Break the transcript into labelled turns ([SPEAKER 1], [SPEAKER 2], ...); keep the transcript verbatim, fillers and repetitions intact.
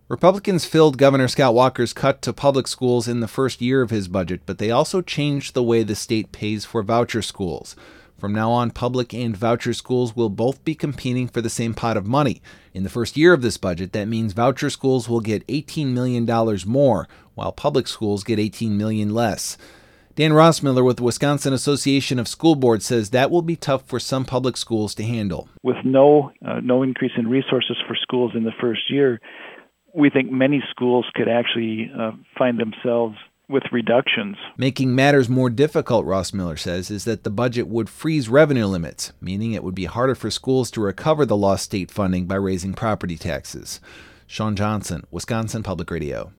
[SPEAKER 1] Republicans filled Governor Scott Walker's cut to public schools in the first year of his budget, but they also changed the way the state pays for voucher schools. From now on, public and voucher schools will both be competing for the same pot of money. In the first year of this budget, that means voucher schools will get eighteen million dollars more, while public schools get eighteen million dollars less. Dan Rossmiller with the Wisconsin Association of School Boards says that will be tough for some public schools to handle.
[SPEAKER 2] With no uh, no increase in resources for schools in the first year, we think many schools could actually uh, find themselves with reductions.
[SPEAKER 1] Making matters more difficult, Rossmiller says, is that the budget would freeze revenue limits, meaning it would be harder for schools to recover the lost state funding by raising property taxes. Sean Johnson, Wisconsin Public Radio.